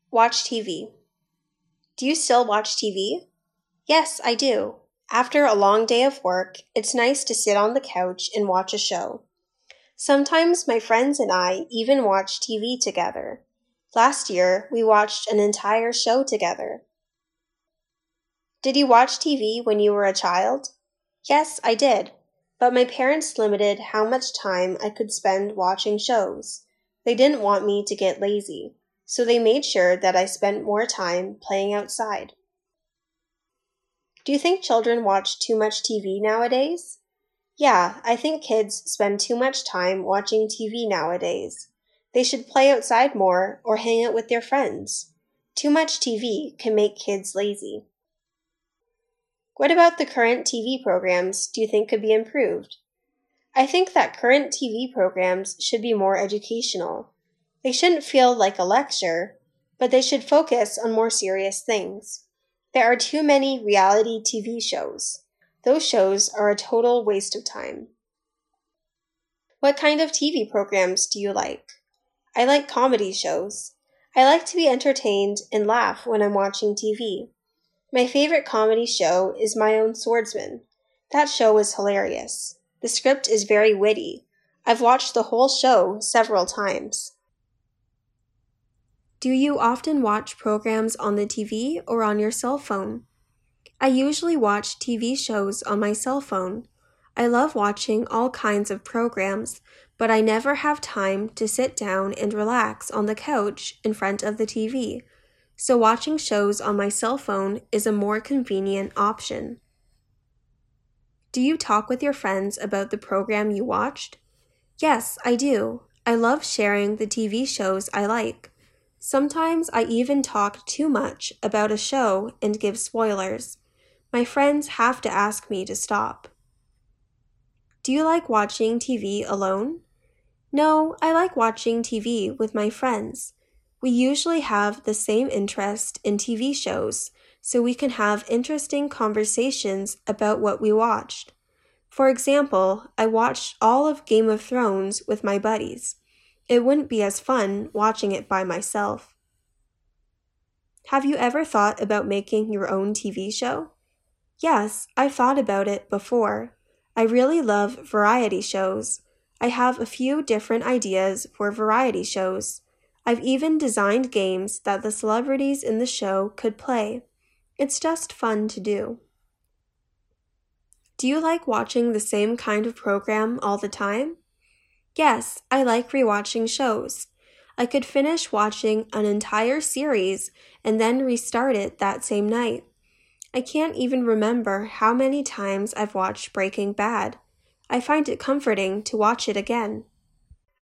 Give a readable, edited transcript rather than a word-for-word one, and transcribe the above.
Watch TV. Do you still watch TV? Yes, I do. After a long day of work, it's nice to sit on the couch and watch a show. Sometimes my friends and I even watch TV together. Last year, we watched an entire show together. Did you watch TV when you were a child? Yes, I did. But my parents limited how much time I could spend watching shows. They didn't want me to get lazy, so they made sure that I spent more time playing outside. Do you think children watch too much TV nowadays? Yeah, I think kids spend too much time watching TV nowadays. They should play outside more or hang out with their friends. Too much TV can make kids lazy. What about the current TV programs do you think could be improved? I think that current TV programs should be more educational. They shouldn't feel like a lecture, but they should focus on more serious things. There are too many reality TV shows. Those shows are a total waste of time. What kind of TV programs do you like? I like comedy shows. I like to be entertained and laugh when I'm watching TV. My favorite comedy show is My Own Swordsman. That show is hilarious. The script is very witty. I've watched the whole show several times. Do you often watch programs on the TV or on your cell phone? I usually watch TV shows on my cell phone. I love watching all kinds of programs, but I never have time to sit down and relax on the couch in front of the TV. So watching shows on my cell phone is a more convenient option. Do you talk with your friends about the program you watched? Yes, I do. I love sharing the TV shows I like. Sometimes I even talk too much about a show and give spoilers. My friends have to ask me to stop. Do you like watching TV alone? No, I like watching TV with my friends. We usually have the same interest in TV shows, so we can have interesting conversations about what we watched. For example, I watched all of Game of Thrones with my buddies. It wouldn't be as fun watching it by myself. Have you ever thought about making your own TV show? Yes, I've thought about it before. I really love variety shows. I have a few different ideas for variety shows. I've even designed games that the celebrities in the show could play. It's just fun to do. Do you like watching the same kind of program all the time? Yes, I like rewatching shows. I could finish watching an entire series and then restart it that same night. I can't even remember how many times I've watched Breaking Bad. I find it comforting to watch it again.